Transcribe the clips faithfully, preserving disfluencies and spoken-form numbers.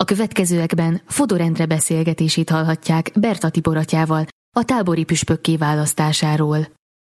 A következőekben Fodor Endre beszélgetését hallhatják Berta Tibor atyával a tábori püspökké választásáról.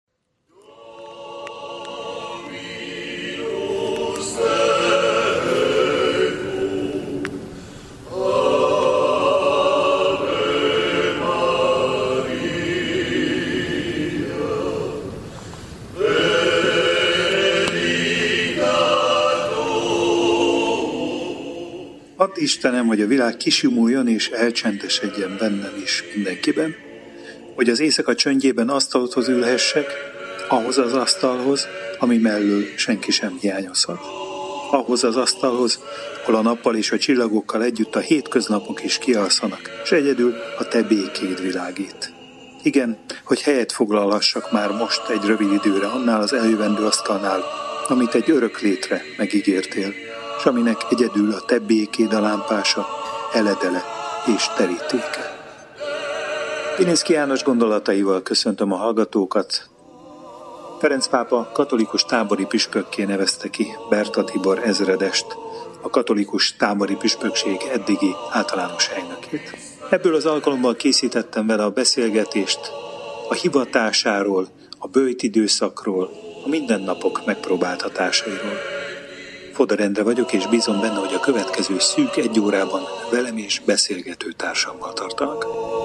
Add Istenem, hogy a világ kisjumuljon és elcsendesedjen bennem is mindenkiben, hogy az éjszaka csöndjében asztalhoz ülhessek, ahhoz az asztalhoz, ami mellől senki sem hiányozhat. Ahhoz az asztalhoz, hol a nappal és a csillagokkal együtt a hétköznapok is kialszanak, és egyedül a te békéd világít. Igen, hogy helyet foglalhassak már most egy rövid időre annál az eljövendő asztalnál, amit egy örök létre megígértél, és aminek egyedül a te békéd a lámpása, eledele és terítéke. Pilinszky János gondolataival köszöntöm a hallgatókat. Ferenc pápa katolikus tábori püspökké nevezte ki Berta Tibor ezredest, a katolikus tábori püspökség eddigi általános helynökét. Ebből az alkalommal készítettem vele a beszélgetést a hivatásáról, a böjt időszakról, a mindennapok megpróbáltatásairól. Fodor Endre vagyok, és bízom benne, hogy a következő szűk egy órában velem és beszélgető társammal tartanak.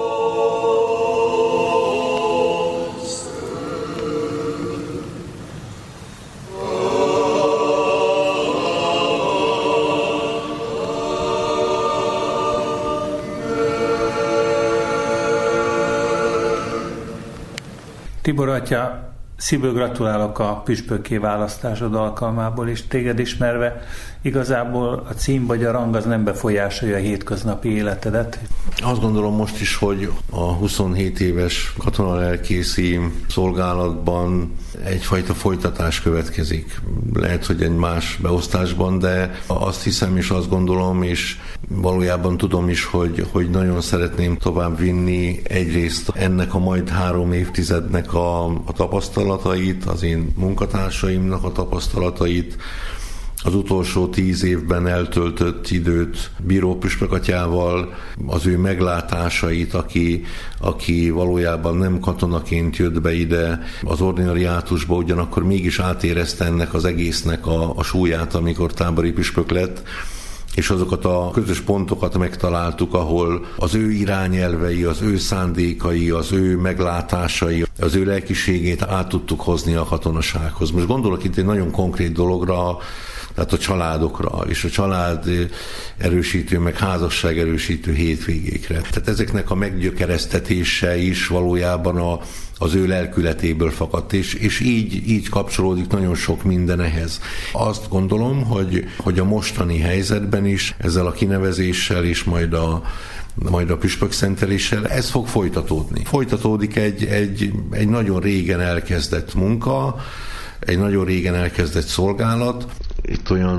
Tibor atya, szívből gratulálok a püspökké választásod alkalmából, és téged ismerve igazából a cím vagy a rang az nem befolyásolja a hétköznapi életedet. Azt gondolom most is, hogy a huszonhét éves katonalelkészi szolgálatban egyfajta folytatás következik. Lehet, hogy egy más beosztásban, de azt hiszem és azt gondolom, és valójában tudom is, hogy, hogy nagyon szeretném tovább vinni egyrészt ennek a majd három évtizednek a, a tapasztalatait, az én munkatársaimnak a tapasztalatait, az utolsó tíz évben eltöltött időt bíró püspökatyával, az ő meglátásait, aki, aki valójában nem katonaként jött be ide az ordinariátusba, ugyanakkor mégis átérezte ennek az egésznek a, a súlyát, amikor tábori püspök lett, és azokat a közös pontokat megtaláltuk, ahol az ő irányelvei, az ő szándékai, az ő meglátásai, az ő lelkiségét át tudtuk hozni a katonasághoz. Most gondolok itt egy nagyon konkrét dologra, tehát a családokra, és a család erősítő, meg házasság erősítő hétvégékre. Tehát ezeknek a meggyökeresztetése is valójában a, az ő lelkületéből fakadt, és, és így, így kapcsolódik nagyon sok minden ehhez. Azt gondolom, hogy, hogy a mostani helyzetben is ezzel a kinevezéssel és majd a majd a püspökszenteléssel ez fog folytatódni. Folytatódik egy, egy, egy nagyon régen elkezdett munka, egy nagyon régen elkezdett szolgálat. Itt olyan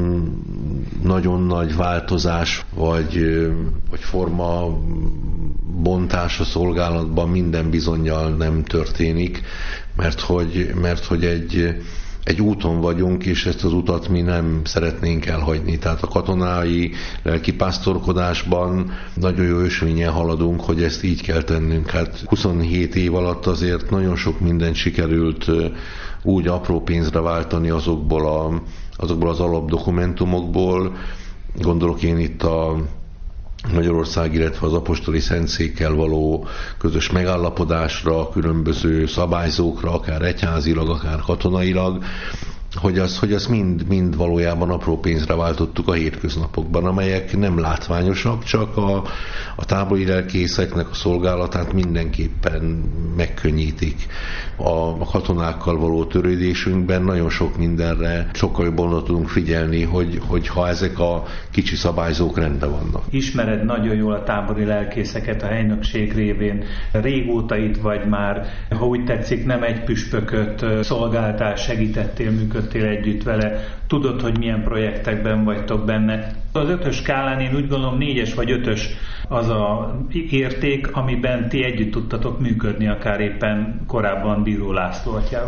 nagyon nagy változás, vagy, vagy forma bontás a szolgálatban minden bizonnyal nem történik, mert hogy, mert hogy egy, egy úton vagyunk, és ezt az utat mi nem szeretnénk elhagyni. Tehát a katonai lelkipásztorkodásban nagyon jó ösvényen haladunk, hogy ezt így kell tennünk. Hát huszonhét év alatt azért nagyon sok mindent sikerült úgy apró pénzre váltani azokból, a, azokból az alapdokumentumokból. Gondolok én itt a Magyarország, illetve az apostoli szentszékkel való közös megállapodásra, különböző szabályzókra, akár egyházilag, akár katonailag, hogy azt hogy az mind, mind valójában apró pénzre váltottuk a hétköznapokban, amelyek nem látványosak, csak a, a tábori lelkészeknek a szolgálatát mindenképpen megkönnyítik. A, a katonákkal való törődésünkben nagyon sok mindenre sokkal jobban oda tudunk figyelni, hogy, hogy ha ezek a kicsi szabályzók rendben vannak. Ismered nagyon jól a tábori lelkészeket a helynökség révén. Régóta itt vagy már, ha úgy tetszik, nem egy püspököt szolgáltál, segítettél, működtél együtt vele. Tudod, hogy milyen projektekben vagytok benne. Az ötös skálán én úgy gondolom négyes vagy ötös az a érték, amiben ti együtt tudtatok működni, akár éppen korábban Bíró László atyával.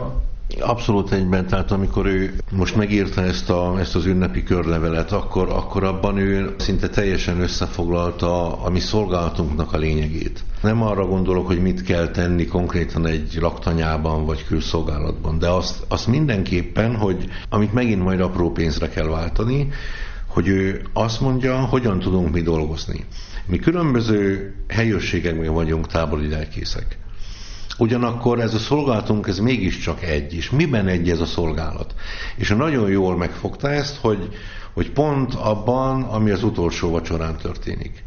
Abszolút egyben, tehát amikor ő most megírta ezt, a, ezt az ünnepi körlevelet, akkor, akkor abban ő szinte teljesen összefoglalta a mi szolgálatunknak a lényegét. Nem arra gondolok, hogy mit kell tenni konkrétan egy laktanyában vagy külszolgálatban, de azt, azt mindenképpen, hogy amit megint majd apró pénzre kell váltani, hogy ő azt mondja, hogyan tudunk mi dolgozni. Mi különböző helyőrségekben vagyunk tábori lelkészek. Ugyanakkor ez a szolgálatunk, ez mégiscsak egy, és miben egy ez a szolgálat? És nagyon jól megfogta ezt, hogy, hogy pont abban, ami az utolsó vacsorán történik.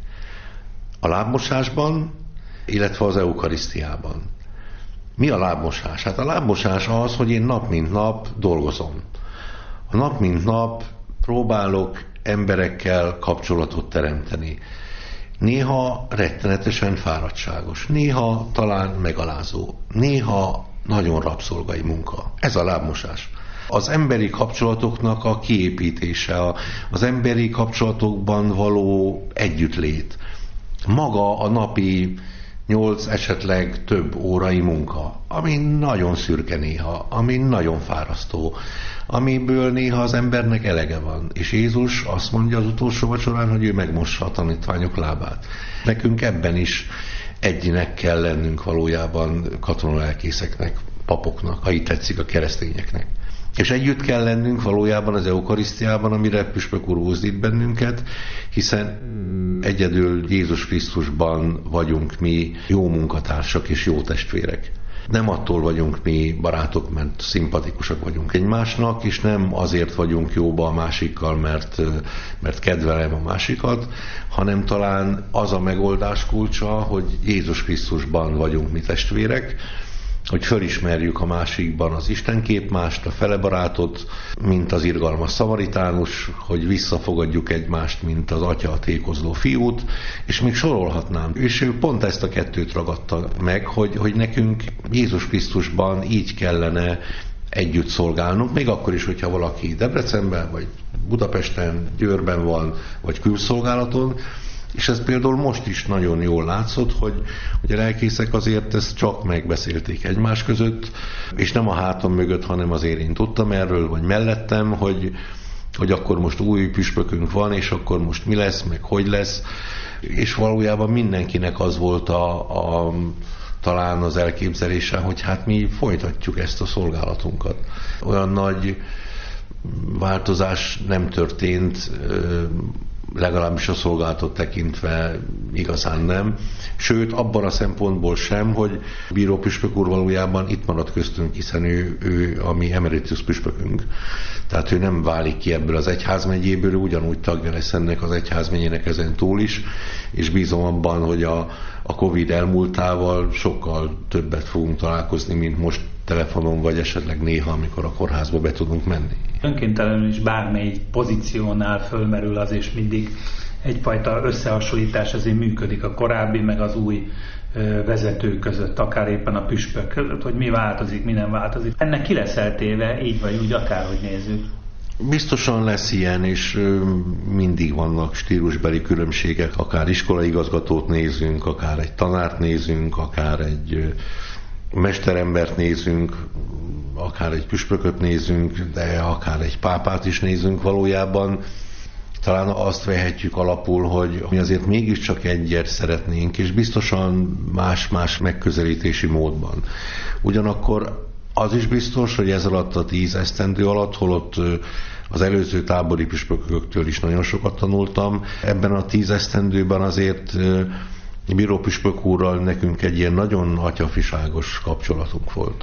A lábmosásban, illetve az eukarisztiában. Mi a lábmosás? Hát a lábmosás az, hogy én nap mint nap dolgozom. A nap mint nap próbálok emberekkel kapcsolatot teremteni. Néha rettenetesen fáradtságos, néha talán megalázó, néha nagyon rabszolgai munka. Ez a lábmosás. Az emberi kapcsolatoknak a kiépítése, az emberi kapcsolatokban való együttlét. Maga a napi nyolc, esetleg több órai munka, ami nagyon szürke néha, ami nagyon fárasztó, amiből néha az embernek elege van. És Jézus azt mondja az utolsó vacsorán, hogy ő megmossa a tanítványok lábát. Nekünk ebben is egyinek kell lennünk valójában katonalelkészeknek, papoknak, ha így tetszik, a keresztényeknek. És együtt kell lennünk valójában az eukarisztiában, amire püspök úr buzdít bennünket, hiszen egyedül Jézus Krisztusban vagyunk mi jó munkatársak és jó testvérek. Nem attól vagyunk mi barátok, mert szimpatikusak vagyunk egymásnak, és nem azért vagyunk jóba a másikkal, mert, mert kedvelem a másikat, hanem talán az a megoldás kulcsa, hogy Jézus Krisztusban vagyunk mi testvérek, hogy fölismerjük a másikban az istenképmást, a felebarátot, mint az irgalmas szamaritánus, hogy visszafogadjuk egymást, mint az atya a tékozló fiút, és még sorolhatnám. És ő pont ezt a kettőt ragadta meg, hogy, hogy nekünk Jézus Krisztusban így kellene együtt szolgálnunk, még akkor is, hogyha valaki Debrecenben, vagy Budapesten, Győrben van, vagy külszolgálaton. És ez például most is nagyon jól látszott, hogy, hogy a lelkészek azért ezt csak megbeszélték egymás között, és nem a hátam mögött, hanem azért én tudtam erről, vagy mellettem, hogy, hogy akkor most új püspökünk van, és akkor most mi lesz, meg hogy lesz, és valójában mindenkinek az volt a, a talán az elképzelése, hogy hát mi folytatjuk ezt a szolgálatunkat. Olyan nagy változás nem történt, legalábbis a szolgálatot tekintve igazán nem. Sőt, abban a szempontból sem, hogy bíró püspök úr valójában itt maradt köztünk, hiszen ő, ő a mi emeritus püspökünk. Tehát ő nem válik ki ebből az egyházmegyéből, ő ugyanúgy tagja lesz ennek az egyházmegyének ezen túl is, és bízom abban, hogy a, a Covid elmúltával sokkal többet fogunk találkozni, mint most telefonon, vagy esetleg néha, amikor a kórházba be tudunk menni. Önkéntelenül is bármely pozíciónál fölmerül az, és mindig egyfajta összehasonlítás azért működik a korábbi, meg az új vezető között, akár éppen a püspök között, hogy mi változik, mi nem változik. Ennek ki lesz eltéve, így vagy úgy, akárhogy nézzük. Biztosan lesz ilyen, és mindig vannak stílusbeli különbségek, akár iskolaigazgatót nézünk, akár egy tanárt nézünk, akár egy mesterembert nézünk, akár egy püspököt nézünk, de akár egy pápát is nézünk valójában. Talán azt vehetjük alapul, hogy mi azért mégiscsak egyet szeretnénk, és biztosan más-más megközelítési módban. Ugyanakkor az is biztos, hogy ez alatt a tíz esztendő alatt, holott az előző tábori püspököktől is nagyon sokat tanultam, ebben a tíz esztendőben azért bíró püspök úrral nekünk egy ilyen nagyon atyafiságos kapcsolatunk volt.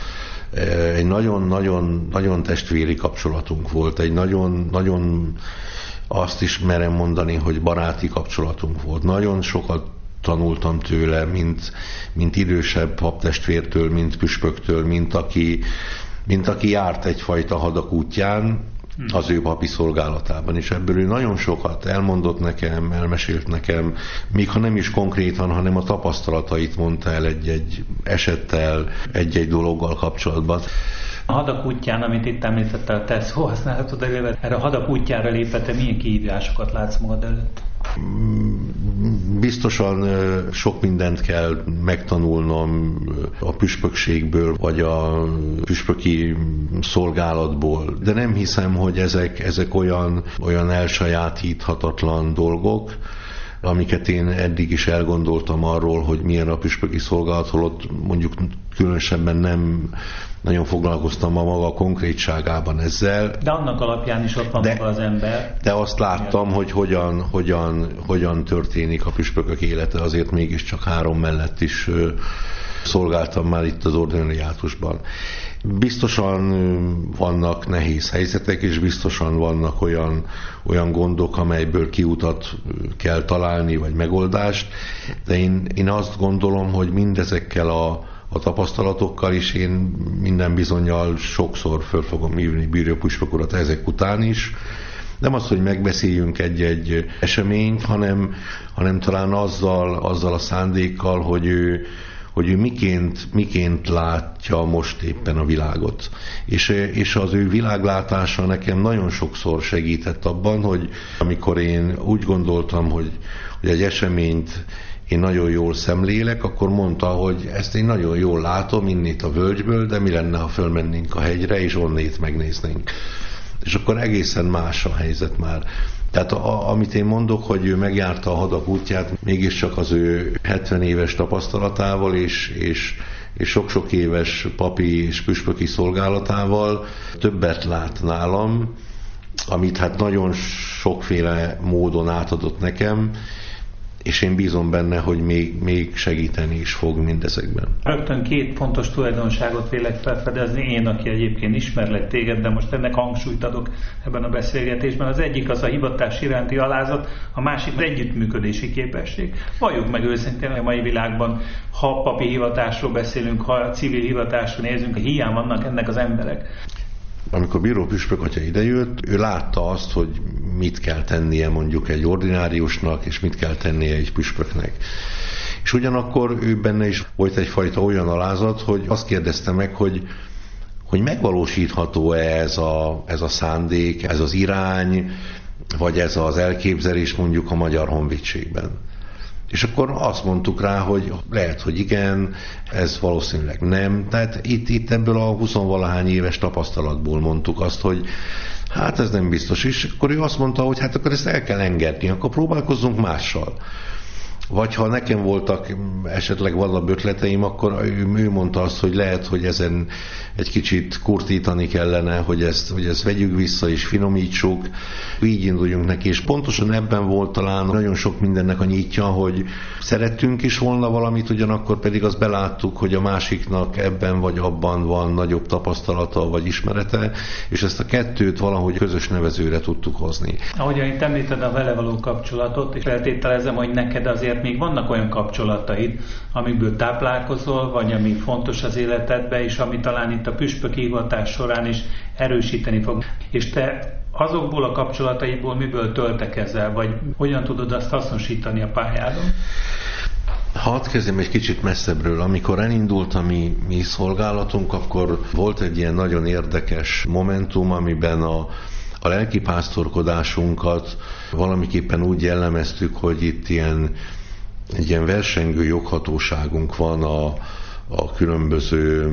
Egy nagyon-nagyon nagyon testvéri kapcsolatunk volt, egy nagyon, nagyon azt is merem mondani, hogy baráti kapcsolatunk volt. Nagyon sokat tanultam tőle, mint, mint idősebb paptestvértől, mint püspöktől, mint aki, mint aki járt egyfajta hadak útján, az ő papi szolgálatában, és ebből ő nagyon sokat elmondott nekem, elmesélt nekem, még ha nem is konkrétan, hanem a tapasztalatait mondta el egy-egy esettel, egy-egy dologgal kapcsolatban. A hadak útján, amit itt említette a te szóhasználatod előtt, erre a hadak útjára lépve te milyen kihívásokat látsz magad előtt? Biztosan sok mindent kell megtanulnom a püspökségből, vagy a püspöki szolgálatból, de nem hiszem, hogy ezek, ezek olyan, olyan elsajátíthatatlan dolgok, amiket én eddig is elgondoltam arról, hogy milyen a püspöki szolgálat, holott mondjuk különösebben nem nagyon foglalkoztam a maga konkrétságában ezzel. De annak alapján is ott van de, az ember. De azt láttam, hogy hogyan, hogyan, hogyan történik a püspökök élete, azért mégiscsak három mellett is szolgáltam már itt az ordinariátusban. Biztosan vannak nehéz helyzetek, és biztosan vannak olyan, olyan gondok, amelyből kiutat kell találni, vagy megoldást, de én, én azt gondolom, hogy mindezekkel a, a tapasztalatokkal is én minden bizonnyal sokszor föl fogom hívni Bíró püspök urat ezek után is. Nem az, hogy megbeszéljünk egy-egy eseményt, hanem, hanem talán azzal, azzal a szándékkal, hogy ő hogy ő miként, miként látja most éppen a világot. És, és az ő világlátása nekem nagyon sokszor segített abban, hogy amikor én úgy gondoltam, hogy, hogy egy eseményt én nagyon jól szemlélek, akkor mondta, hogy ezt én nagyon jól látom innét a völgyből, de mi lenne, ha fölmennénk a hegyre, és onnét megnéznénk. És akkor egészen más a helyzet már. Tehát a, amit én mondok, hogy ő megjárta a hadak útját, mégiscsak az ő hetven éves tapasztalatával és, és, és sok-sok éves papi és püspöki szolgálatával többet lát nálam, amit hát nagyon sokféle módon átadott nekem, és én bízom benne, hogy még, még segíteni is fog mindezekben. Rögtön két fontos tulajdonságot vélek felfedezni, én, aki egyébként ismerlek téged, de most ennek hangsúlyt adok ebben a beszélgetésben. Az egyik az a hivatás iránti alázat, a másik az együttműködési képesség. Valljuk meg őszintén, a mai világban, ha papi hivatásról beszélünk, ha civil hivatásról nézünk, hiány vannak ennek az emberek. Amikor Bíró püspök atya idejött, ő látta azt, hogy mit kell tennie mondjuk egy ordináriusnak, és mit kell tennie egy püspöknek. És ugyanakkor ő benne is volt egyfajta olyan alázat, hogy azt kérdezte meg, hogy, hogy megvalósítható-e ez a, ez a szándék, ez az irány, vagy ez az elképzelés mondjuk a Magyar Honvédségben. És akkor azt mondtuk rá, hogy lehet, hogy igen, ez valószínűleg nem. Tehát itt, itt ebből a huszonvalahány éves tapasztalatból mondtuk azt, hogy hát ez nem biztos is. Akkor ő azt mondta, hogy hát akkor ezt el kell engedni, akkor próbálkozzunk mással. Vagy ha nekem voltak esetleg valamilyen ötleteim, akkor ő, ő mondta azt, hogy lehet, hogy ezen egy kicsit kurtítani kellene, hogy ezt, hogy ezt vegyük vissza és finomítsuk, így induljunk neki. És pontosan ebben volt talán nagyon sok mindennek a nyitja, hogy szerettünk is volna valamit, ugyanakkor pedig azt beláttuk, hogy a másiknak ebben vagy abban van nagyobb tapasztalata vagy ismerete, és ezt a kettőt valahogy közös nevezőre tudtuk hozni. Ahogyan itt említed a vele való kapcsolatot, és feltételezem, hogy neked azért még vannak olyan kapcsolataid, amikből táplálkozol, vagy ami fontos az életedben, és ami talán itt a püspöki hivatás során is erősíteni fog. És te azokból a kapcsolataidból miből töltekezel, vagy hogyan tudod azt hasznosítani a pályádon? Hadd kezdjem egy kicsit messzebbről. Amikor elindult a mi, mi szolgálatunk, akkor volt egy ilyen nagyon érdekes momentum, amiben a A lelkipásztorkodásunkat valamiképpen úgy jellemeztük, hogy itt ilyen, egy ilyen versengő joghatóságunk van a, a különböző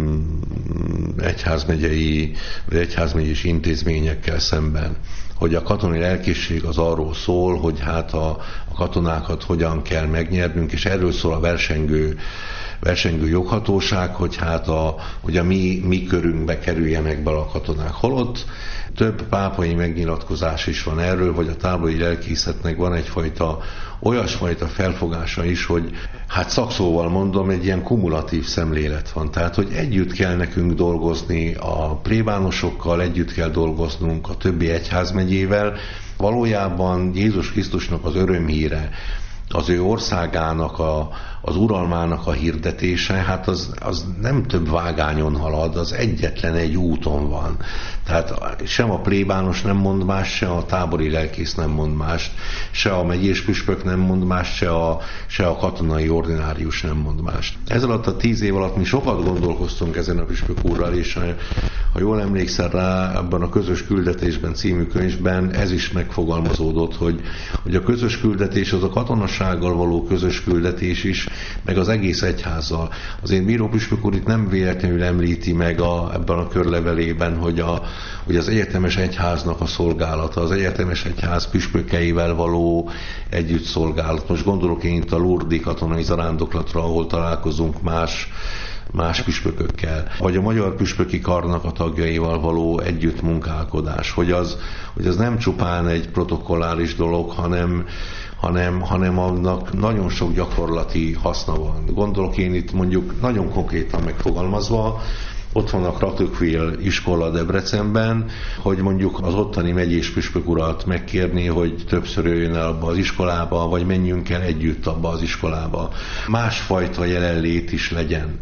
egyházmegyei vagy egyházmegyés intézményekkel szemben. Hogy a katonai lelkészség az arról szól, hogy hát a, a katonákat hogyan kell megnyernünk, és erről szól a versengő, versengő joghatóság, hogy hát a, hogy a mi, mi körünkbe kerüljenek be a katonák. Holott több pápai megnyilatkozás is van erről, vagy a tábori lelkészetnek van egyfajta olyasfajta felfogása is, hogy hát szakszóval mondom, egy ilyen kumulatív szemlélet van. Tehát, hogy együtt kell nekünk dolgozni a plébánosokkal, együtt kell dolgoznunk a többi egyházmegyével. Valójában Jézus Krisztusnak az örömhíre, az ő országának, a, az uralmának a hirdetése, hát az, az nem több vágányon halad, az egyetlen egy úton van. Tehát sem a plébános nem mond más, se a tábori lelkész nem mond mást, se a megyés püspök nem mond mást, se a, se a katonai ordinárius nem mond mást. Ez alatt a tíz év alatt mi sokat gondolkoztunk ezen a püspök úrral, és ha jól emlékszel rá, ebben a Közös küldetésben című könyvben ez is megfogalmazódott, hogy, hogy a közös küldetés az a katonassággal való közös küldetés is, meg az egész egyházzal. Az én bírópüspök úr itt nem véletlenül említi meg a, ebben a körlevelében, hogy, a, hogy az egyetemes egyháznak a szolgálata, az egyetemes egyház püspökeivel való együtt szolgálat. Most gondolok én itt a Lurdi katonai zarándoklatra, ahol találkozunk más más püspökökkel, vagy a magyar püspöki karnak a tagjaival való együttmunkálkodás, hogy az, hogy az nem csupán egy protokolláris dolog, hanem, hanem, hanem annak nagyon sok gyakorlati haszna van. Gondolok én itt mondjuk nagyon konkrétan megfogalmazva, ott van a Kratükvil iskola Debrecenben, hogy mondjuk az ottani megyés püspök urat megkérni, hogy többször jöjjön el abba az iskolába, vagy menjünk el együtt abba az iskolába. Másfajta jelenlét is legyen.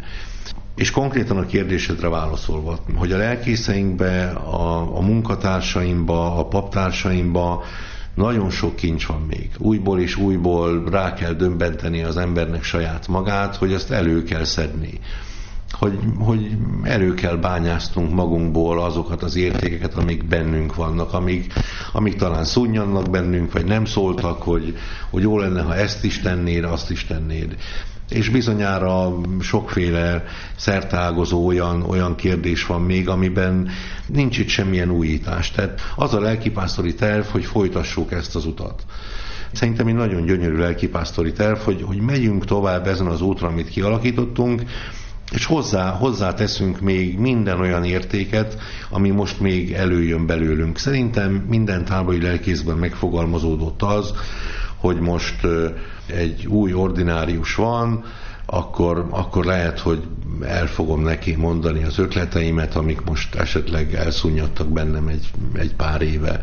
És konkrétan a kérdésedre válaszolva, hogy a lelkészeinkbe, a, a munkatársaimba, a paptársaimba nagyon sok kincs van még. Újból és újból rá kell döbbenteni az embernek saját magát, hogy azt elő kell szedni. Hogy, hogy elő kell bányásztunk magunkból azokat az értékeket, amik bennünk vannak, amik, amik talán szúnyannak bennünk, vagy nem szóltak, hogy, hogy jó lenne, ha ezt is tennéd, azt is tennéd. És bizonyára sokféle szerteágazó olyan, olyan kérdés van még, amiben nincs itt semmilyen újítás. Tehát az a lelkipásztori terv, hogy folytassuk ezt az utat. Szerintem egy nagyon gyönyörű lelkipásztori terv, hogy, hogy megyünk tovább ezen az útra, amit kialakítottunk, és hozzá, hozzá teszünk még minden olyan értéket, ami most még előjön belőlünk. Szerintem minden tábori lelkészben megfogalmazódott az, hogy most egy új ordinárius van, akkor, akkor lehet, hogy el fogom neki mondani az ötleteimet, amik most esetleg elszunnyadtak bennem egy, egy pár éve.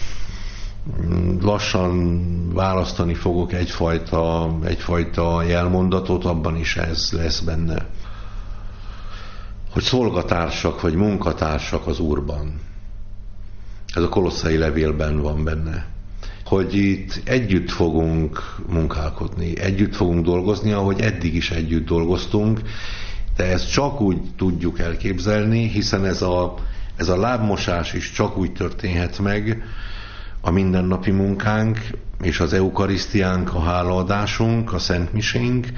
Lassan választani fogok egyfajta, egyfajta jelmondatot, abban is ez lesz benne. Hogy szolgatársak vagy munkatársak az Úrban. Ez a Kolosszai levélben van benne. Hogy itt együtt fogunk munkálkodni, együtt fogunk dolgozni, ahogy eddig is együtt dolgoztunk, de ezt csak úgy tudjuk elképzelni, hiszen ez a, ez a lábmosás is csak úgy történhet meg, a mindennapi munkánk és az eukarisztiánk, a hálaadásunk, a szentmisénk,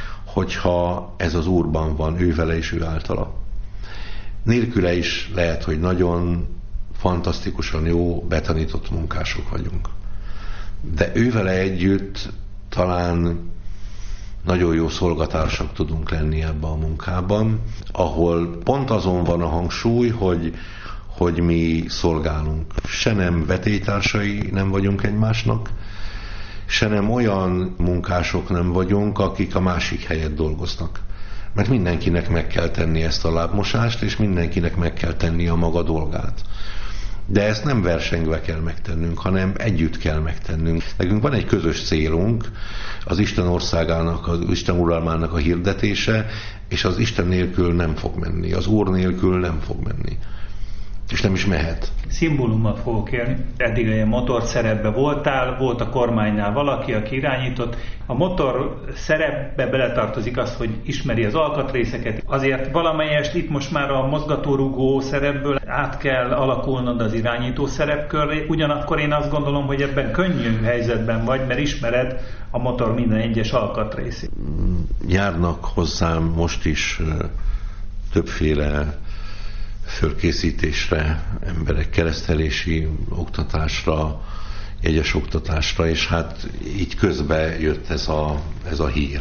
hogyha ez az Úrban van, ő vele és ő általa. Nélküle is lehet, hogy nagyon fantasztikusan jó, betanított munkások vagyunk. De ővele együtt talán nagyon jó szolgatársak tudunk lenni ebben a munkában, ahol pont azon van a hangsúly, hogy, hogy mi szolgálunk. Se nem vetélytársai nem vagyunk egymásnak, se nem olyan munkások nem vagyunk, akik a másik helyet dolgoznak. Mert mindenkinek meg kell tenni ezt a lábmosást, és mindenkinek meg kell tenni a maga dolgát. De ezt nem versengve kell megtennünk, hanem együtt kell megtennünk. Nekünk van egy közös célunk, az Isten országának, az Isten uralmának a hirdetése, és az Isten nélkül nem fog menni, az Úr nélkül nem fog menni. És nem is mehet. Szimbólummal fogok kérni. Eddig egy motor szerepbe voltál, volt a kormánynál valaki, aki irányított. A motor szerepbe beletartozik az, hogy ismeri az alkatrészeket. Azért valamelyest itt most már a mozgatórugó szerepből át kell alakulnod az irányító szerepkörre. Ugyanakkor én azt gondolom, hogy ebben könnyű helyzetben vagy, mert ismered a motor minden egyes alkatrészét. Járnak hozzám most is többféle fölkészítésre, emberek keresztelési oktatásra, jegyes oktatásra, és hát így közbe jött ez a, ez a hír.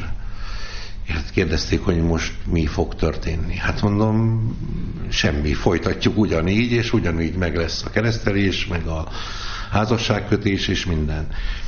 Hát kérdezték, hogy most mi fog történni. Hát mondom, semmi, folytatjuk ugyanígy, és ugyanígy meg lesz a keresztelés, meg a házasságkötés, és minden.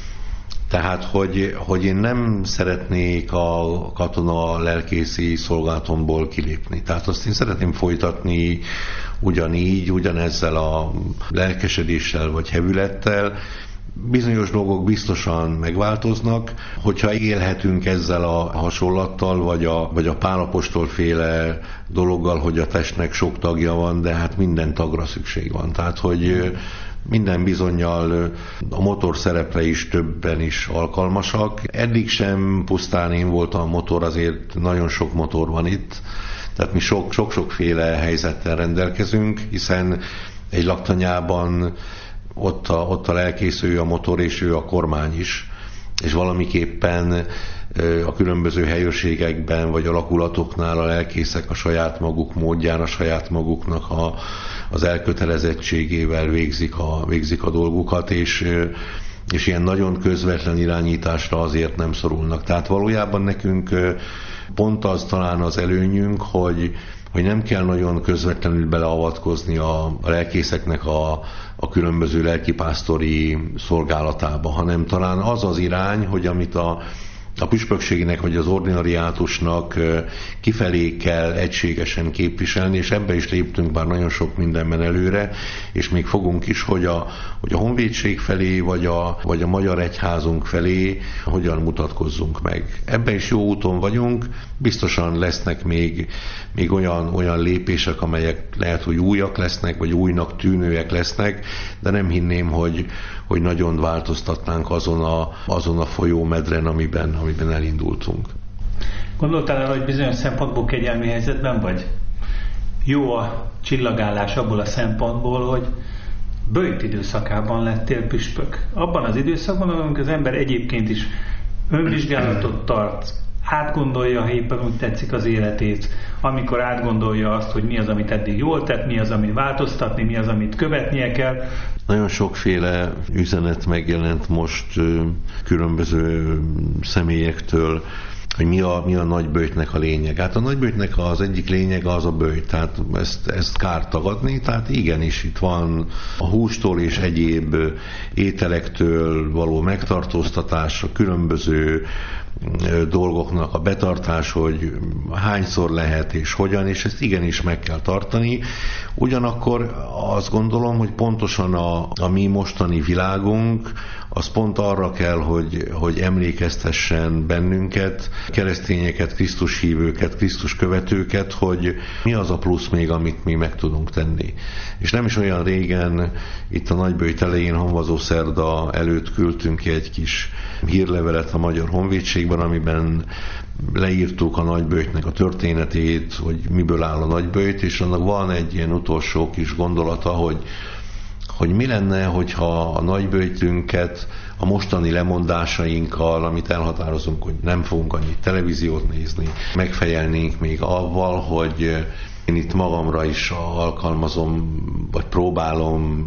Tehát, hogy, hogy én nem szeretnék a katona lelkészi szolgálatomból kilépni. Tehát azt én szeretném folytatni ugyanígy, ugyanezzel a lelkesedéssel vagy hevülettel, Bizonyos dolgok biztosan megváltoznak, hogyha élhetünk ezzel a hasonlattal, vagy a, vagy a Pál apostol féle dologgal, hogy a testnek sok tagja van, de hát minden tagra szükség van. Tehát, hogy minden bizonnyal a motor szerepre is többen is alkalmasak. Eddig sem pusztán én voltam a motor, azért nagyon sok motor van itt. Tehát mi sok-sokféle helyzettel rendelkezünk, hiszen egy laktanyában ott a, ott a lelkész, ő a motor, és ő a kormány is. És valamiképpen a különböző helyőrségekben, vagy alakulatoknál a lelkészek a saját maguk módján, a saját maguknak a, az elkötelezettségével végzik a, végzik a dolgukat, és, és ilyen nagyon közvetlen irányításra azért nem szorulnak. Tehát valójában nekünk pont az talán az előnyünk, hogy hogy nem kell nagyon közvetlenül beleavatkozni a, a lelkészeknek a, a különböző lelkipásztori szolgálatába, hanem talán az az irány, hogy amit a, a püspökségnek vagy az ordinariátusnak kifelé kell egységesen képviselni, és ebbe is léptünk már nagyon sok mindenben előre, és még fogunk is, hogy a, hogy a honvédség felé, vagy a, vagy a magyar egyházunk felé hogyan mutatkozzunk meg. Ebben is jó úton vagyunk, biztosan lesznek még, még olyan, olyan lépések, amelyek lehet, hogy újak lesznek, vagy újnak tűnőek lesznek, de nem hinném, hogy, hogy nagyon változtatnánk azon a, azon a folyómedren, amiben, amiben elindultunk. Gondoltál el, hogy bizonyos szempontból kegyelmi helyzetben vagy? Jó a csillagállás abból a szempontból, hogy böjt időszakában lettél püspök. Abban az időszakban, amikor az ember egyébként is önvizsgálatot tart, átgondolja, ha éppen úgy tetszik az életét, amikor átgondolja azt, hogy mi az, amit eddig jól tett, mi az, amit változtatni, mi az, amit követnie kell. Nagyon sokféle üzenet megjelent most különböző személyektől, hogy mi a, mi a nagyböjtnek a lényeg. Hát a nagyböjtnek az egyik lényege az a böjt, tehát ezt, ezt kár tagadni, tehát igenis itt van a hústól és egyéb ételektől való megtartóztatás, a különböző dolgoknak a betartás, hogy hányszor lehet és hogyan, és ezt igenis meg kell tartani. Ugyanakkor azt gondolom, hogy pontosan a, a mi mostani világunk, az pont arra kell, hogy, hogy emlékeztessen bennünket, keresztényeket, Krisztus hívőket, Krisztus követőket, hogy mi az a plusz még, amit mi meg tudunk tenni. És nem is olyan régen, itt a nagyböjt elején, Honvazó szerda előtt küldtünk ki egy kis hírlevelet a Magyar Honvédségben, amiben leírtuk a nagyböjtnek a történetét, hogy miből áll a nagyböjt, és annak van egy ilyen utolsó kis gondolata, hogy hogy mi lenne, hogyha a nagyböjtünket a mostani lemondásainkkal, amit elhatározunk, hogy nem fogunk annyit televíziót nézni, megfejelnénk még avval, hogy én itt magamra is alkalmazom, vagy próbálom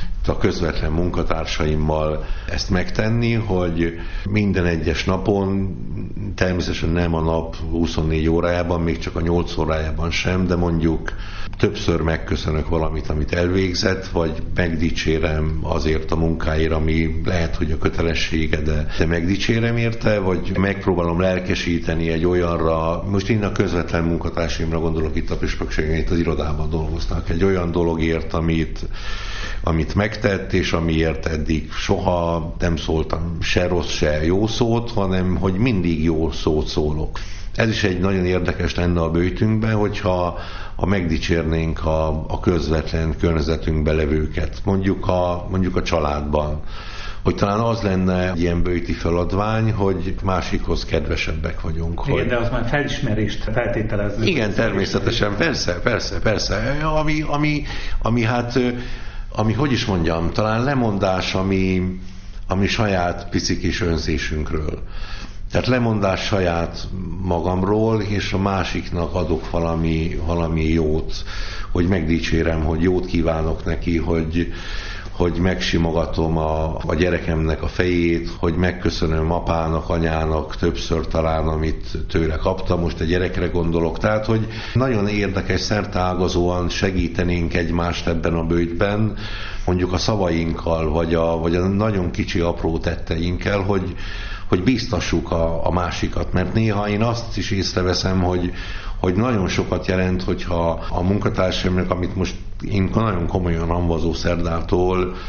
a közvetlen munkatársaimmal ezt megtenni, hogy minden egyes napon, természetesen nem a nap huszonnégy órájában, még csak a nyolc órájában sem, de mondjuk többször megköszönök valamit, amit elvégzett, vagy megdicsérem azért a munkáért, ami lehet, hogy a kötelessége, de, de megdicsérem érte, vagy megpróbálom lelkesíteni egy olyanra, most én a közvetlen munkatársaimra gondolok, itt a püspökségen, itt az irodában dolgoznak, egy olyan dologért, amit, amit megtett, és amiért eddig soha nem szóltam se rossz, se jó szót, hanem hogy mindig jó szót szólok. Ez is egy nagyon érdekes lenne a böjtünkben, hogyha ha megdicsérnénk a, a közvetlen környezetünkbe levőket, mondjuk a, mondjuk a családban. Hogy talán az lenne egy ilyen böjti feladvány, hogy másikhoz kedvesebbek vagyunk. Igen, hogy... de az már felismerést feltételezni. Igen, természetesen, persze, persze, persze. Ami, ami, ami hát, ami, hogy is mondjam, talán lemondás, ami, ami saját pici kis önzésünkről. Tehát lemondás saját magamról, és a másiknak adok valami, valami jót, hogy megdicsérem, hogy jót kívánok neki, hogy, hogy megsimogatom a, a gyerekemnek a fejét, hogy megköszönöm apának, anyának többször talán, amit tőle kaptam, most a gyerekre gondolok. Tehát, hogy nagyon érdekes, szerteágazóan segítenénk egymást ebben a böjtben, mondjuk a szavainkkal, vagy a, vagy a nagyon kicsi apró tetteinkkel, hogy hogy bíztassuk a, a másikat, mert néha én azt is észreveszem, hogy, hogy nagyon sokat jelent, hogyha a munkatársaimnak, amit most én nagyon komolyan Honvazó szerdától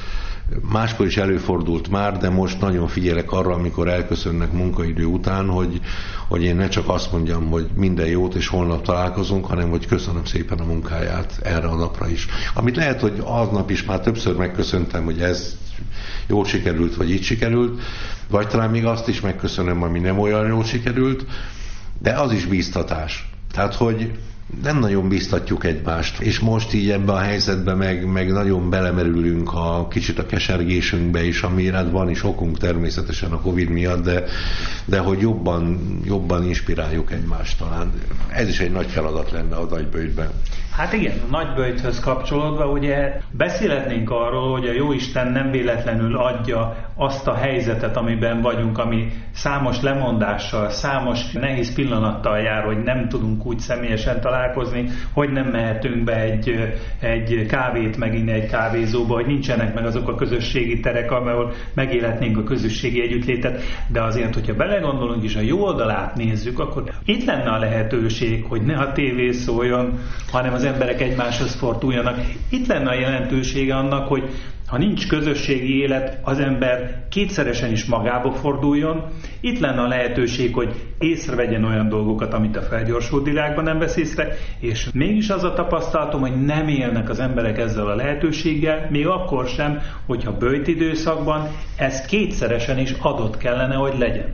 Máskor is előfordult már, de most nagyon figyelek arra, amikor elköszönnek munkaidő után, hogy, hogy én ne csak azt mondjam, hogy minden jót és holnap találkozunk, hanem hogy köszönöm szépen a munkáját erre a napra is. Amit lehet, hogy aznap is már többször megköszöntem, hogy ez jól sikerült, vagy így sikerült, vagy talán még azt is megköszönöm, ami nem olyan jól sikerült, de az is bíztatás. Tehát, hogy nem nagyon bíztatjuk egymást, és most így ebben a helyzetben meg, meg nagyon belemerülünk a kicsit a kesergésünkbe is, amire van is okunk természetesen a Covid miatt, de, de hogy jobban, jobban inspiráljuk egymást talán. Ez is egy nagy feladat lenne a nagyböjtben. Hát igen, a nagyböjthöz kapcsolódva ugye beszélhetnénk arról, hogy a Jóisten nem véletlenül adja azt a helyzetet, amiben vagyunk, ami számos lemondással, számos nehéz pillanattal jár, hogy nem tudunk úgy személyesen találkozni, hogy nem mehetünk be egy, egy kávét meginni egy kávézóba, hogy nincsenek meg azok a közösségi terek, ahol megélhetnénk a közösségi együttlétet, de azért, hogyha belegondolunk és a jó oldalát nézzük, akkor itt lenne a lehetőség, hogy ne a tévé szóljon, hanem az emberek egymáshoz forduljanak. Itt lenne a jelentősége annak, hogy ha nincs közösségi élet, az ember kétszeresen is magába forduljon. Itt lenne a lehetőség, hogy észrevegyen olyan dolgokat, amit a felgyorsult világban nem vesz észre, és mégis az a tapasztalatom, hogy nem élnek az emberek ezzel a lehetőséggel, még akkor sem, hogyha böjtidőszakban ez kétszeresen is adott kellene, hogy legyen.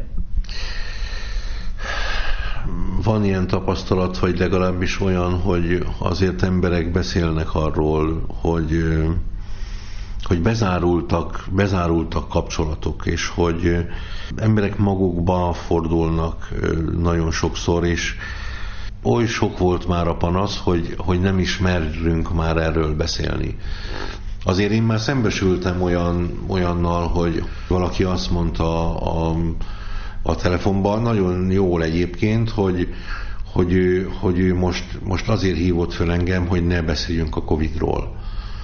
Van ilyen tapasztalat, vagy legalábbis olyan, hogy azért emberek beszélnek arról, hogy, hogy bezárultak, bezárultak kapcsolatok, és hogy emberek magukba fordulnak nagyon sokszor, és oly sok volt már a panasz, hogy, hogy nem is merünk már erről beszélni. Azért én már szembesültem olyan, olyannal, hogy valaki azt mondta a a telefonban, nagyon jól egyébként, hogy, hogy, ő, hogy ő most, most azért hívott föl engem, hogy ne beszéljünk a Covidról.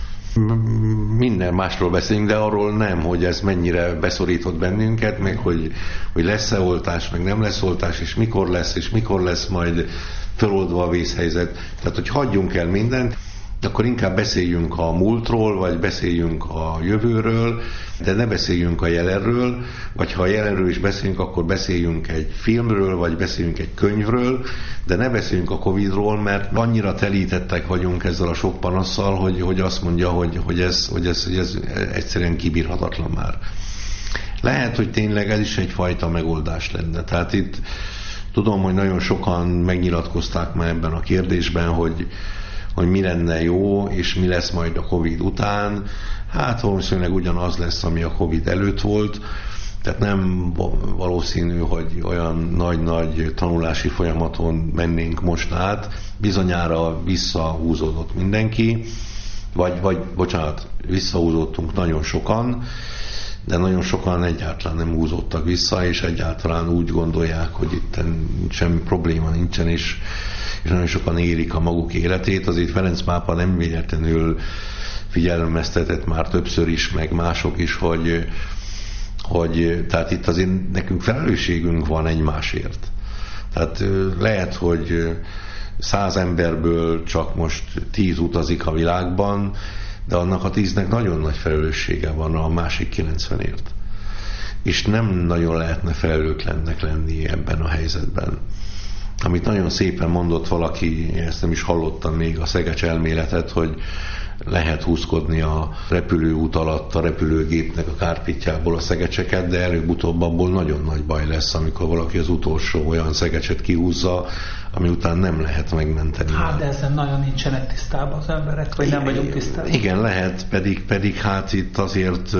Minden másról beszélünk, de arról nem, hogy ez mennyire beszorított bennünket, meg hogy, hogy lesz-e oltás, meg nem lesz oltás, és mikor lesz, és mikor lesz majd feloldva a vészhelyzet. Tehát, hogy hagyjunk el mindent, akkor inkább beszéljünk a múltról, vagy beszéljünk a jövőről, de ne beszéljünk a jelenről, vagy ha a jelenről is beszélünk, akkor beszéljünk egy filmről, vagy beszéljünk egy könyvről, de ne beszéljünk a Covidról, mert annyira telítettek vagyunk ezzel a sok panasszal, hogy, hogy azt mondja, hogy, hogy, ez, hogy, ez, hogy ez egyszerűen kibírhatatlan már. Lehet, hogy tényleg ez is egyfajta megoldás lenne. Tehát itt tudom, hogy nagyon sokan megnyilatkozták már ebben a kérdésben, hogy hogy mi lenne jó, és mi lesz majd a Covid után. Hát valószínűleg ugyanaz lesz, ami a Covid előtt volt, tehát nem valószínű, hogy olyan nagy-nagy tanulási folyamaton mennénk most át. Bizonyára visszahúzódott mindenki, vagy, vagy bocsánat, visszahúzódtunk nagyon sokan, de nagyon sokan egyáltalán nem húzódtak vissza, és egyáltalán úgy gondolják, hogy itt semmi probléma nincsen, és, és nagyon sokan élik a maguk életét. Azért Ferenc pápa nem véletlenül figyelmeztetett már többször is, meg mások is, hogy, hogy tehát itt azért nekünk felelősségünk van egymásért. Tehát lehet, hogy száz emberből csak most tíz utazik a világban, de annak a tíznek nagyon nagy felelőssége van a másik kilencvenért. És nem nagyon lehetne felelőtlennek lenni ebben a helyzetben. Amit nagyon szépen mondott valaki, ezt nem is hallottam még, a Szegecs elméletet, hogy lehet húzkodni a repülőút alatt a repülőgépnek a kárpitjából a szegecseket, de előbb-utóbb abból nagyon nagy baj lesz, amikor valaki az utolsó olyan szegecset kihúzza, ami után nem lehet megmenteni. Hát de ezzel nagyon nincsenek tisztában az emberek, vagy nem vagyunk tisztában. Igen, lehet, pedig, pedig hát itt azért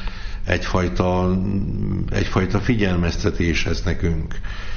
egyfajta, egyfajta figyelmeztetés ez nekünk.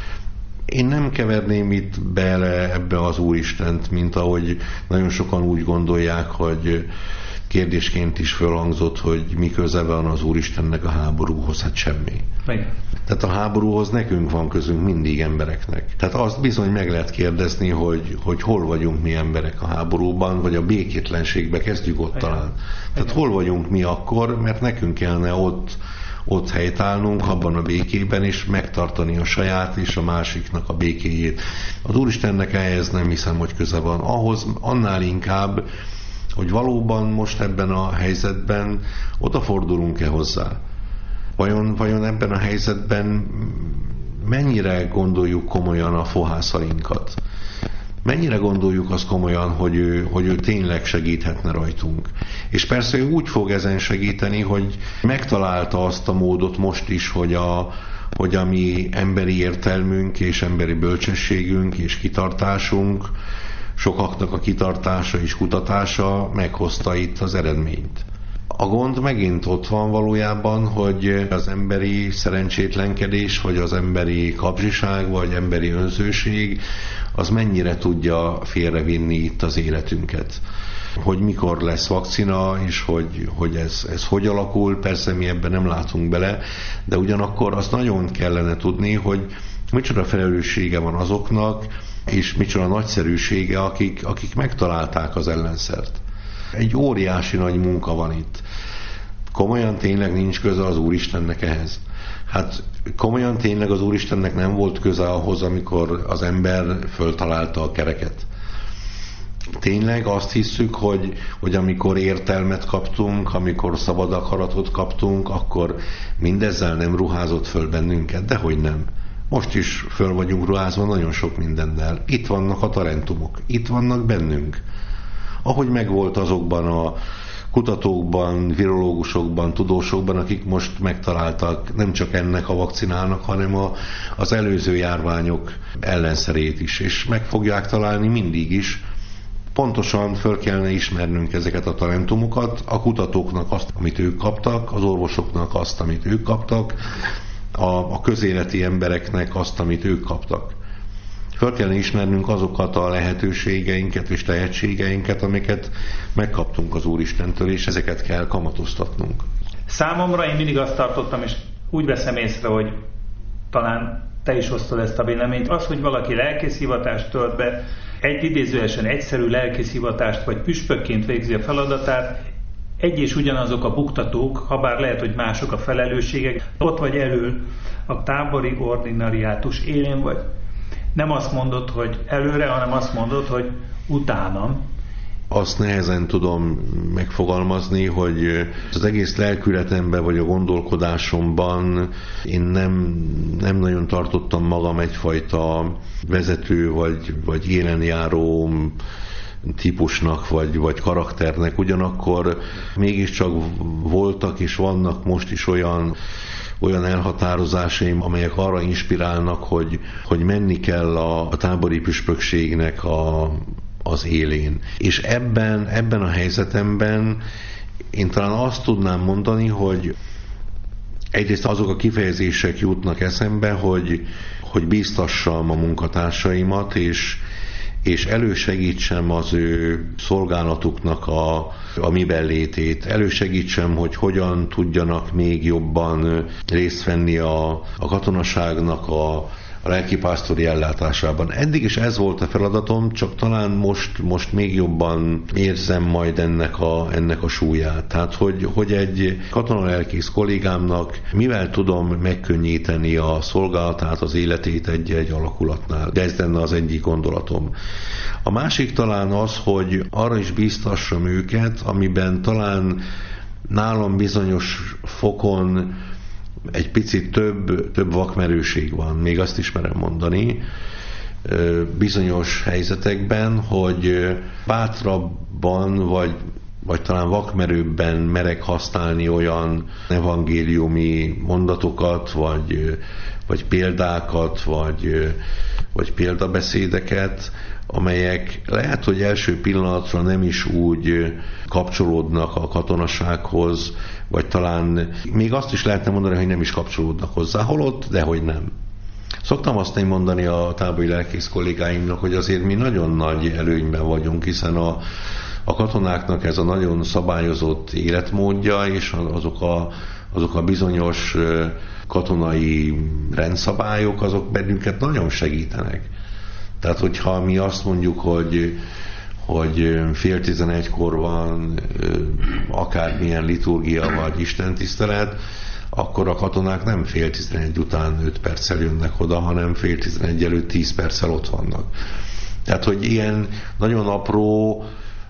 Én nem keverném itt bele ebbe az Úristent, mint ahogy nagyon sokan úgy gondolják, hogy kérdésként is fölhangzott, hogy mi köze van az Úristennek a háborúhoz, hát semmi. Igen. Tehát a háborúhoz nekünk van közünk mindig embereknek. Tehát azt bizony meg lehet kérdezni, hogy, hogy hol vagyunk mi emberek a háborúban, vagy a békétlenségbe kezdjük ott Igen. talán. Tehát Igen. hol vagyunk mi akkor, mert nekünk kellene ott ott helytállnunk abban a békében, és megtartani a saját és a másiknak a békéjét. Az Úristennek ehhez nem hiszem, hogy köze van. Ahhoz annál inkább, hogy valóban most ebben a helyzetben odafordulunk-e hozzá. Vajon, vajon ebben a helyzetben mennyire gondoljuk komolyan a fohászainkat? Mennyire gondoljuk azt komolyan, hogy ő, hogy ő tényleg segíthetne rajtunk? És persze ő úgy fog ezen segíteni, hogy megtalálta azt a módot most is, hogy a, hogy a mi emberi értelmünk és emberi bölcsességünk és kitartásunk, sokaknak a kitartása és kutatása meghozta itt az eredményt. A gond megint ott van valójában, hogy az emberi szerencsétlenkedés, vagy az emberi kapzsiság, vagy emberi önzőség, az mennyire tudja félrevinni itt az életünket. Hogy mikor lesz vakcina, és hogy, hogy ez, ez hogy alakul, persze mi ebben nem látunk bele, de ugyanakkor azt nagyon kellene tudni, hogy micsoda felelőssége van azoknak, és micsoda nagyszerűsége, akik, akik megtalálták az ellenszert. Egy óriási nagy munka van itt. Komolyan tényleg nincs köze az Úristennek ehhez? Hát komolyan tényleg az Úristennek nem volt köze ahhoz, amikor az ember föltalálta a kereket. Tényleg azt hisszük, hogy, hogy amikor értelmet kaptunk, amikor szabad akaratot kaptunk, akkor mindezzel nem ruházott föl bennünket, dehogy nem. Most is föl vagyunk ruházva nagyon sok mindennel. Itt vannak a talentumok, itt vannak bennünk. Ahogy megvolt azokban a kutatókban, virológusokban, tudósokban, akik most megtaláltak nem csak ennek a vakcinának, hanem a, az előző járványok ellenszerét is, és meg fogják találni mindig is. Pontosan föl kellene ismernünk ezeket a talentumokat, a kutatóknak azt, amit ők kaptak, az orvosoknak azt, amit ők kaptak, a, a közéleti embereknek azt, amit ők kaptak. Föl kellene ismernünk azokat a lehetőségeinket és tehetségeinket, amiket megkaptunk az Úristentől, és ezeket kell kamatoztatnunk. Számomra én mindig azt tartottam, és úgy veszem észre, hogy talán te is osztod ezt a véleményt, az, hogy valaki lelkészhivatást tölt be, egy idézőesen egyszerű lelkészhivatást vagy püspökként végzi a feladatát, egy és ugyanazok a buktatók, habár lehet, hogy mások a felelősségek, ott vagy elől a tábori ordinariátus élén vagy. Nem azt mondod, hogy előre, hanem azt mondod, hogy utánam. Azt nehezen tudom megfogalmazni, hogy az egész lelkületemben vagy a gondolkodásomban én nem, nem nagyon tartottam magam egyfajta vezető vagy, vagy élenjáró típusnak vagy, vagy karakternek, ugyanakkor mégiscsak voltak és vannak most is olyan olyan elhatározásaim, amelyek arra inspirálnak, hogy, hogy menni kell a, a tábori püspökségnek a, az élén. És ebben, ebben a helyzetemben én talán azt tudnám mondani, hogy egyrészt azok a kifejezések jutnak eszembe, hogy, hogy bíztassam a munkatársaimat, és, és elősegítsem az ő szolgálatuknak a, a miben létét, elősegítsem, hogy hogyan tudjanak még jobban részt venni a, a katonaságnak a, a lelkipásztori ellátásában. Eddig is ez volt a feladatom, csak talán most, most még jobban érzem majd ennek a, ennek a súlyát. Tehát, hogy, hogy egy katonalelkész kollégámnak mivel tudom megkönnyíteni a szolgálatát, az életét egy-egy alakulatnál. De ez lenne az egyik gondolatom. A másik talán az, hogy arra is bíztassam őket, amiben talán nálam bizonyos fokon egy picit több, több vakmerőség van, még azt is merem mondani, bizonyos helyzetekben, hogy bátrabban, vagy, vagy talán vakmerőbben merek használni olyan evangéliumi mondatokat, vagy, vagy példákat, vagy, vagy példabeszédeket, amelyek lehet, hogy első pillanatra nem is úgy kapcsolódnak a katonasághoz, vagy talán még azt is lehetne mondani, hogy nem is kapcsolódnak hozzá, holott, de hogy nem. Szoktam azt mondani a tábori lelkész kollégáimnak, hogy azért mi nagyon nagy előnyben vagyunk, hiszen a, a katonáknak ez a nagyon szabályozott életmódja, és azok a, azok a bizonyos katonai rendszabályok, azok bennünket nagyon segítenek. Tehát, hogyha mi azt mondjuk, hogy, hogy fél tizenegykor van akármilyen liturgia vagy istentisztelet, akkor a katonák nem fél tizenegy után öt perccel jönnek oda, hanem fél tizenegy előtt tíz perccel ott vannak. Tehát, hogy ilyen nagyon apró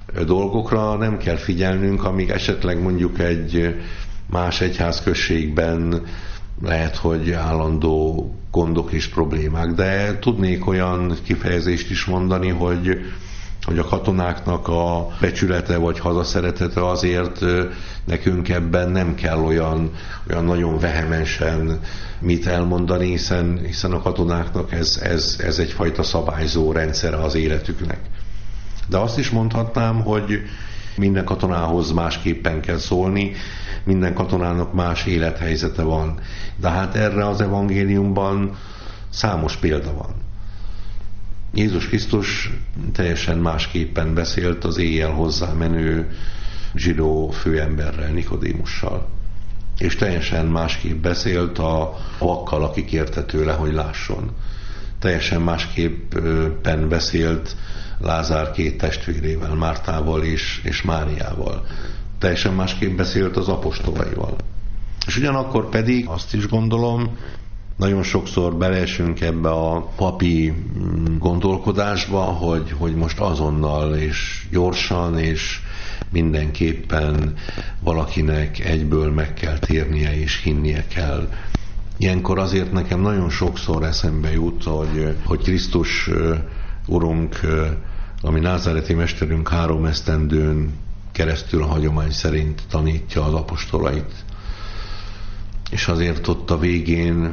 dolgokra nem kell figyelnünk, amíg esetleg mondjuk egy más egyházközségben lehet, hogy állandó gondok és problémák, de tudnék olyan kifejezést is mondani, hogy, hogy a katonáknak a becsülete vagy hazaszeretete azért nekünk ebben nem kell olyan, olyan nagyon vehemensen mit elmondani, hiszen, hiszen a katonáknak ez, ez, ez egyfajta szabályzó rendszere az életüknek. De azt is mondhatnám, hogy minden katonához másképpen kell szólni, minden katonának más élethelyzete van. De hát erre az evangéliumban számos példa van. Jézus Krisztus teljesen másképpen beszélt az éjjel hozzá menő zsidó főemberrel, Nikodémussal. És teljesen másképp beszélt a vakkal, akik kérte tőle, hogy lásson. Teljesen másképpen beszélt Lázár két testvérével, Mártával és, és Máriával. Teljesen másképp beszélt az apostolaival. És ugyanakkor pedig azt is gondolom, nagyon sokszor beleesünk ebbe a papi gondolkodásba, hogy, hogy most azonnal és gyorsan és mindenképpen valakinek egyből meg kell térnie és hinnie kell. Ilyenkor azért nekem nagyon sokszor eszembe jut, hogy, hogy Krisztus Urunk, ami názáreti mesterünk három esztendőn keresztül a hagyomány szerint tanítja az apostolait. És azért ott a végén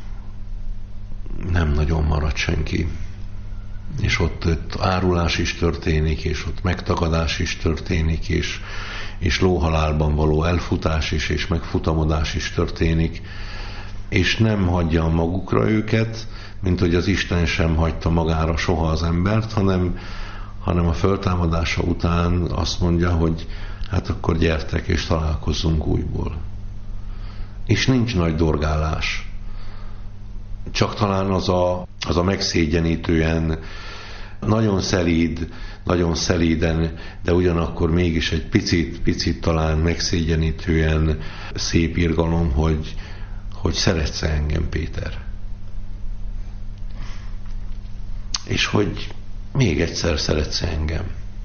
nem nagyon marad senki. És ott, ott árulás is történik, és ott megtagadás is történik, és, és lóhalálban való elfutás is, és megfutamodás is történik. És nem hagyja magukra őket, mint hogy az Isten sem hagyta magára soha az embert, hanem, hanem a föltámadása után azt mondja, hogy hát akkor gyertek és találkozzunk újból. És nincs nagy dorgálás. Csak talán az a, az a megszégyenítően, nagyon szelíd, nagyon szelíden, de ugyanakkor mégis egy picit, picit talán megszégyenítően szép irgalom, hogy, hogy szeretsz engem, Péter. És hogy még egyszer szeretsz engem.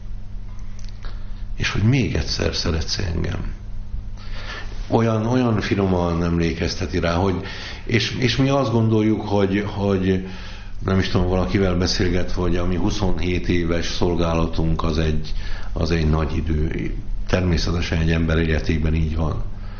És hogy még egyszer szeretsz engem. Olyan, olyan finoman emlékezteti rá, hogy, és, és mi azt gondoljuk, hogy, hogy nem is tudom, valakivel beszélgetve, hogy ami huszonhét éves szolgálatunk az egy, az egy nagy idő. Természetesen egy ember életében így van.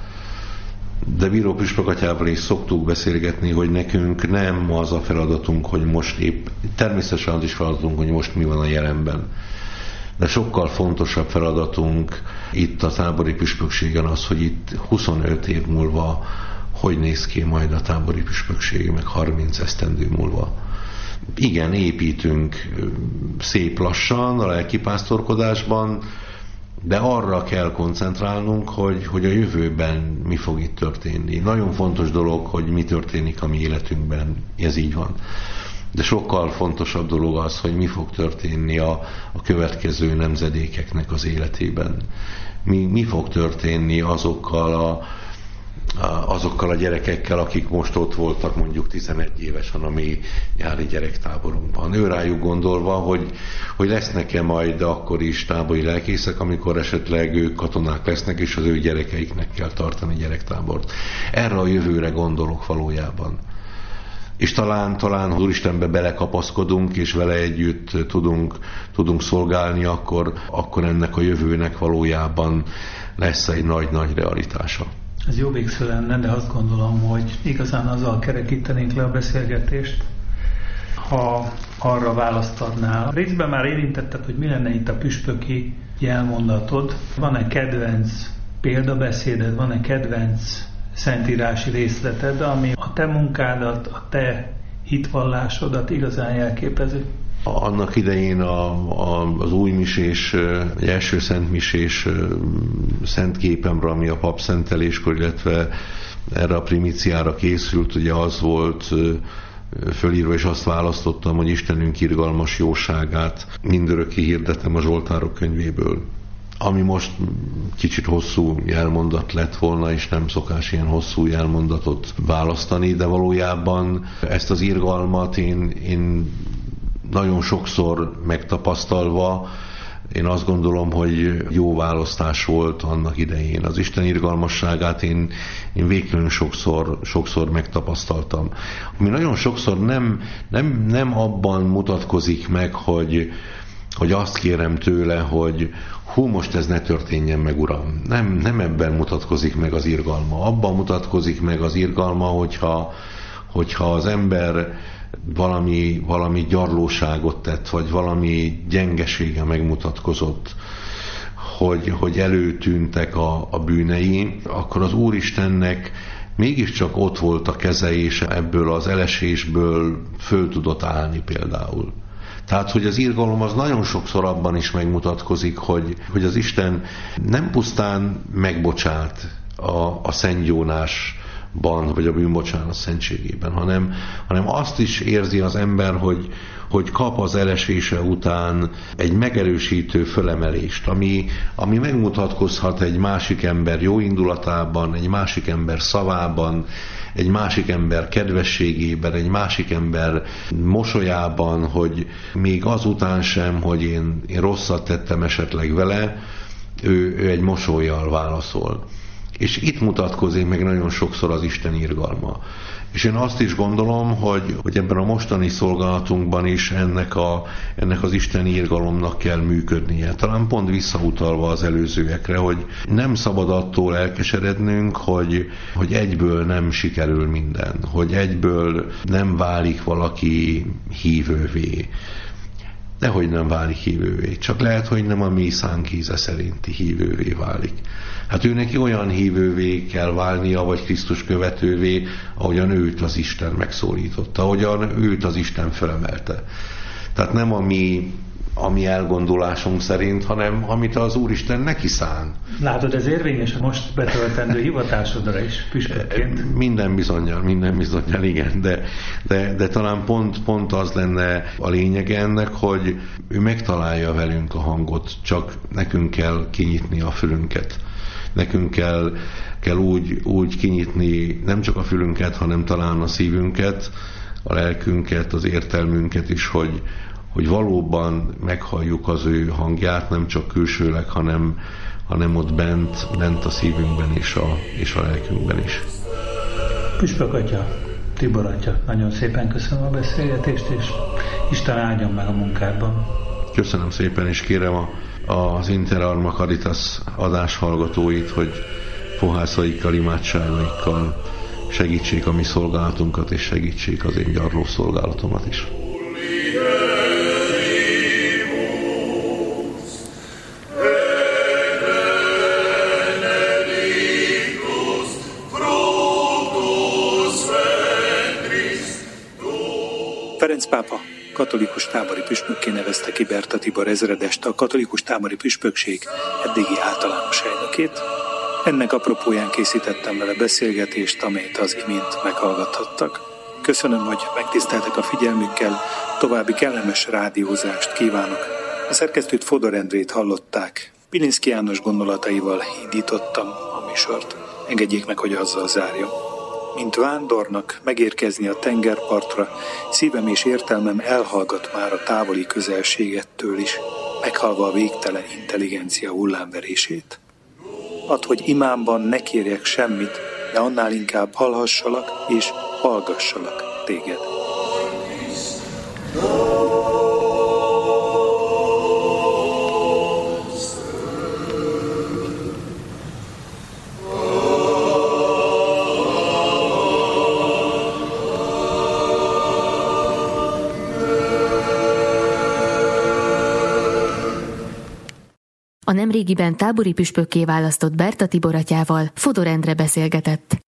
De bíró püspök atyával is szoktuk beszélgetni, hogy nekünk nem az a feladatunk, hogy most épp, természetesen az is feladatunk, hogy most mi van a jelenben. De sokkal fontosabb feladatunk itt a tábori püspökségen az, hogy itt huszonöt év múlva hogy néz ki majd a tábori püspökség, meg harminc esztendő múlva. Igen, építünk szép lassan a lelkipásztorkodásban, de arra kell koncentrálnunk, hogy, hogy a jövőben mi fog itt történni. Nagyon fontos dolog, hogy mi történik a mi életünkben, ez így van. De sokkal fontosabb dolog az, hogy mi fog történni a, a következő nemzedékeknek az életében. Mi, mi fog történni azokkal a, a, azokkal a gyerekekkel, akik most ott voltak mondjuk tizenegy évesen a mi nyári gyerektáborunkban. Ő rájuk gondolva, hogy, hogy lesznek-e majd akkor is tábori lelkészek, amikor esetleg ők katonák lesznek, és az ő gyerekeiknek kell tartani gyerektábort. Erre a jövőre gondolok valójában. És talán, talán ha Úristenbe belekapaszkodunk, és vele együtt tudunk, tudunk szolgálni, akkor, akkor ennek a jövőnek valójában lesz egy nagy-nagy realitása. Ez jó végszó lenne, de azt gondolom, hogy igazán azzal kerekítenénk le a beszélgetést, ha arra választ adnál. Részben már érintetted, hogy mi lenne itt a püspöki jelmondatod. Van-e kedvenc példabeszéded, van-e kedvenc szentírási részleted, ami a te munkádat, a te hitvallásodat igazán jelképezi? Annak idején a, a, az újmisés, egy első szentmisés szentképemre, ami a papszenteléskor, illetve erre a primíciára készült, ugye az volt fölírva, és azt választottam, hogy Istenünk irgalmas jóságát mindörökké hirdetem a Zsoltárok könyvéből. Ami most kicsit hosszú jelmondat lett volna, és nem szokás ilyen hosszú jelmondatot választani, de valójában ezt az irgalmat én, én nagyon sokszor megtapasztalva Én azt gondolom, hogy jó választás volt annak idején. Az Isten irgalmasságát én, én végtelenül sokszor, sokszor megtapasztaltam. Ami nagyon sokszor nem, nem, nem abban mutatkozik meg, hogy, hogy azt kérem tőle, hogy hú, most ez ne történjen meg, Uram. Nem, nem ebben mutatkozik meg az irgalma. Abban mutatkozik meg az irgalma, hogyha, hogyha az ember valami, valami gyarlóságot tett, vagy valami gyengesége megmutatkozott, hogy, hogy előtűntek a, a bűnei, akkor az Úristennek mégiscsak ott volt a keze, és ebből az elesésből föl tudott állni például. Tehát, hogy az irgalom az nagyon sokszor abban is megmutatkozik, hogy, hogy az Isten nem pusztán megbocsát a, a szentgyónásban, vagy a bűnbocsánat szentségében, hanem, hanem azt is érzi az ember, hogy, hogy kap az elesése után egy megerősítő fölemelést, ami, ami megmutatkozhat egy másik ember jó indulatában, egy másik ember szavában, egy másik ember kedvességében, egy másik ember mosolyában, hogy még azután sem, hogy én, én rosszat tettem esetleg vele, ő, ő egy mosollyal válaszol. És itt mutatkozik meg nagyon sokszor az Isten irgalma. És én azt is gondolom, hogy, hogy ebben a mostani szolgálatunkban is ennek, a, ennek az isteni irgalomnak kell működnie. Talán pont visszautalva az előzőekre, hogy nem szabad attól elkeserednünk, hogy, hogy egyből nem sikerül minden, hogy egyből nem válik valaki hívővé. Dehogy nem válik hívővé, csak lehet, hogy nem a mi szánkíze szerinti hívővé válik. Hát ő neki olyan hívővé kell válnia, vagy Krisztus követővé, ahogyan őt az Isten megszólította, ahogyan őt az Isten felemelte. Tehát nem a mi, a mi elgondolásunk szerint, hanem amit az Úristen neki szán. Látod, ez érvényes a most betöltendő hivatásodra is, püspökként? Minden bizonnyal, minden bizonnyal, igen, de, de, de talán pont, pont az lenne a lényege ennek, hogy ő megtalálja velünk a hangot, csak nekünk kell kinyitni a fülünket. Nekünk kell, kell úgy, úgy kinyitni nem csak a fülünket, hanem talán a szívünket, a lelkünket, az értelmünket is, hogy, hogy valóban meghalljuk az ő hangját, nem csak külsőleg, hanem, hanem ott bent, bent a szívünkben és a, és a lelkünkben is. Püspök atya, Tibor atya, nagyon szépen köszönöm a beszélgetést, és Isten áldjon meg a munkádban. Köszönöm szépen, és kérem a az Inter Arma Caritas adáshallgatóit, hogy fohászaikkal, imádságaikkal segítsék a mi szolgálatunkat, és segítsék az én gyarló szolgálatomat is. Ferenc pápa katolikus tábori püspökké nevezte ki Berta Tibor ezredest, a katolikus tábori püspökség eddigi általános elnökét. Ennek apropóján készítettem vele beszélgetést, amelyet az imént meghallgathattak. Köszönöm, hogy megtiszteltek a figyelmükkel, további kellemes rádiózást kívánok. A szerkesztőt, Fodor Endrét hallották. Pilinszky János gondolataival indítottam a műsort. Engedjék meg, hogy azzal zárjam. Mint vándornak megérkezni a tengerpartra, szívem és értelmem elhallgat már a távoli közelségettől is, meghallva a végtelen intelligencia hullámverését. Add, hogy imámban ne kérjek semmit, de annál inkább hallhassalak és hallgassalak téged. A nemrégiben tábori püspökké választott Berta Tibor atyával Fodor Endre beszélgetett.